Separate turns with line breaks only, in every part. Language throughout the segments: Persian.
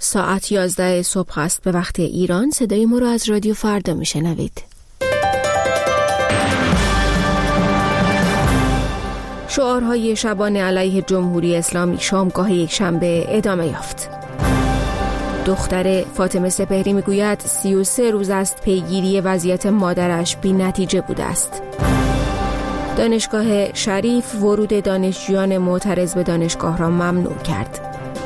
ساعت 11 صبح است به وقت ایران. صدای ما را از رادیو فردا میشنوید. شعارهای شبانه علیه جمهوری اسلامی شامگاه یکشنبه ادامه یافت. دختر فاطمه سپهری میگوید 33 روز است پیگیری وضعیت مادرش بی نتیجه بوده است. دانشگاه شریف ورود دانشجویان معترض به دانشگاه را ممنوع کرد.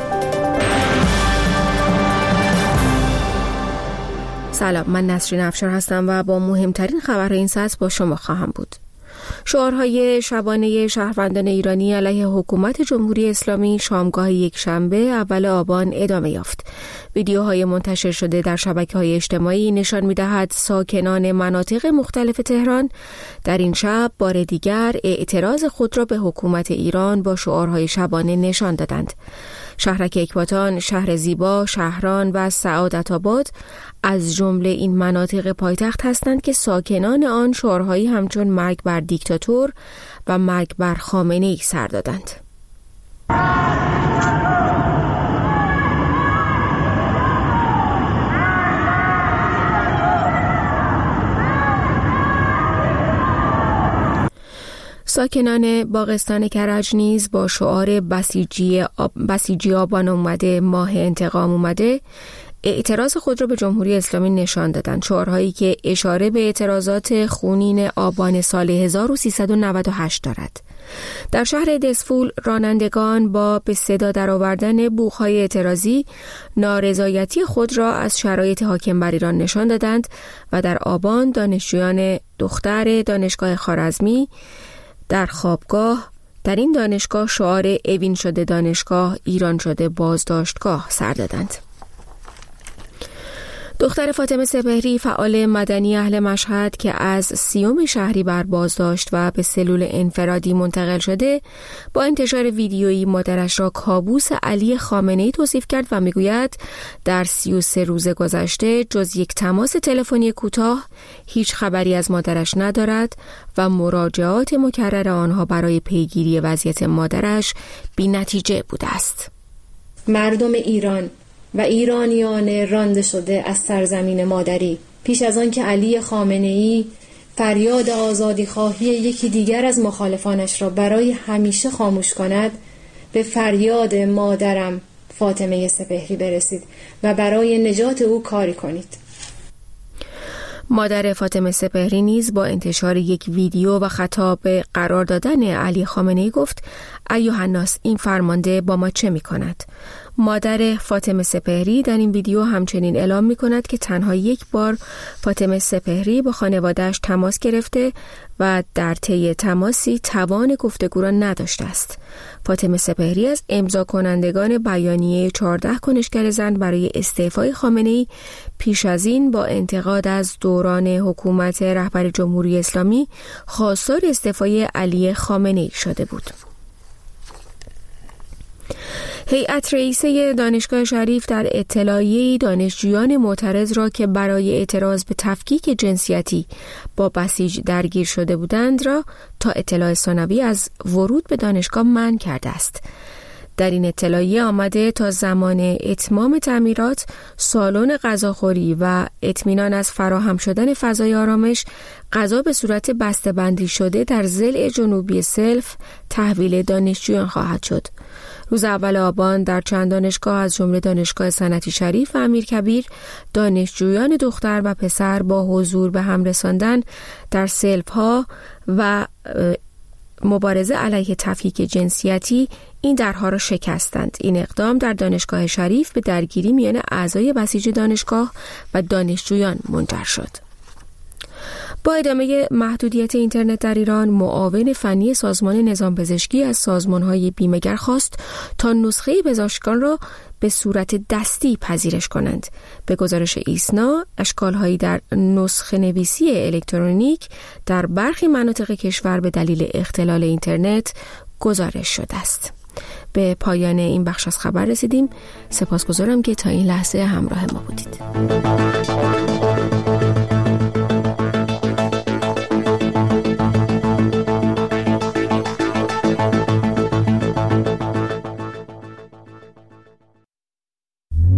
سلام، من نسرین افشار هستم و با مهمترین خبرهای این ساعت با شما خواهم بود. شعارهای شبانه شهروندان ایرانی علیه حکومت جمهوری اسلامی شامگاه یکشنبه اول آبان ادامه یافت. ویدیوهای منتشر شده در شبکه‌های اجتماعی نشان می‌دهد ساکنان مناطق مختلف تهران در این شب بار دیگر اعتراض خود را به حکومت ایران با شعارهای شبانه نشان دادند. شهرک اکباتان، شهر زیبا، شهران و سعادت آباد از جمله این مناطق پایتخت هستند که ساکنان آن شعارهایی همچون مرگ بر دیکتاتور و مرگ بر خامنه‌ای سر دادند. ساکنان باغستان کرج نیز با شعار بسیجی آبان اومده، ماه انتقام اومده اعتراض خود را به جمهوری اسلامی نشان دادند. شعارهایی که اشاره به اعتراضات خونین آبان سال 1398 دارد. در شهر دسفول رانندگان با به صدا درآوردن بوق‌های اعتراضی نارضایتی خود را از شرایط حاکم بر ایران نشان دادند و در آبان دانشجویان دختر دانشگاه خوارزمی در خوابگاه در این دانشگاه شعار اوین شده دانشگاه، ایران شده بازداشتگاه سر دادند. دختر فاطمه سپهری فعال مدنی اهل مشهد که از 30 شهریور بازداشت و به سلول انفرادی منتقل شده با انتشار ویدیویی مادرش را کابوس علی خامنه‌ای توصیف کرد و میگوید در 33 روز گذشته جز یک تماس تلفنی کوتاه هیچ خبری از مادرش ندارد و مراجعات مکرر آنها برای پیگیری وضعیت مادرش بی نتیجه بوده است.
مردم ایران و ایرانیان رانده شده از سرزمین مادری پیش از آن که علی خامنه‌ای فریاد آزادی خواهی یکی دیگر از مخالفانش را برای همیشه خاموش کند، به فریاد مادرم فاطمه سپهری برسید و برای نجات او کاری کنید.
مادر فاطمه سپهری نیز با انتشار یک ویدیو و خطاب قرار دادن علی خامنه‌ای گفت: ایها الناس، این فرمانده با ما چه می کند؟ مادر فاطمه سپهری در این ویدیو همچنین اعلام می کند که تنها یک بار فاطمه سپهری با خانواده‌اش تماس گرفته و در طی تماسی توان گفتگو را نداشته است. فاطمه سپهری از امضا کنندگان بیانیه 14 کنشگر زن برای استعفای خامنه‌ای پیش از این با انتقاد از دوران حکومت رهبر جمهوری اسلامی خواستار استعفای علی خامنه‌ای شده بود. هیئت رئیسه دانشگاه شریف در اطلاعیه‌ای دانشجویان معترض را که برای اعتراض به تفکیک جنسیتی با بسیج درگیر شده بودند را تا اطلاع ثانوی از ورود به دانشگاه منع کرده است. در این اطلاعیه آمده تا زمان اتمام تعمیرات سالن غذاخوری و اطمینان از فراهم شدن فضای آرامش غذا به صورت بسته‌بندی شده در ضلع جنوبی سلف تحویل دانشجویان خواهد شد. روز اول آبان در چند دانشگاه از جمله دانشگاه صنعتی شریف و امیرکبیر دانشجویان دختر و پسر با حضور به هم رساندن در سلف‌ها و مبارزه علیه تفکیک جنسیتی این درها را شکستند. این اقدام در دانشگاه شریف به درگیری میان اعضای بسیج دانشگاه و دانشجویان منجر شد. با ادامه محدودیت اینترنت در ایران، معاون فنی سازمان نظام پزشکی از سازمان‌های بیمه‌گر خواست تا نسخه پزشکان را به صورت دستی پذیرش کنند. به گزارش ایسنا، اشکال‌هایی در نسخه نویسی الکترونیک در برخی مناطق کشور به دلیل اختلال اینترنت گزارش شده است. به پایان این بخش از خبر رسیدیم. سپاسگزارم که تا این لحظه همراه ما بودید.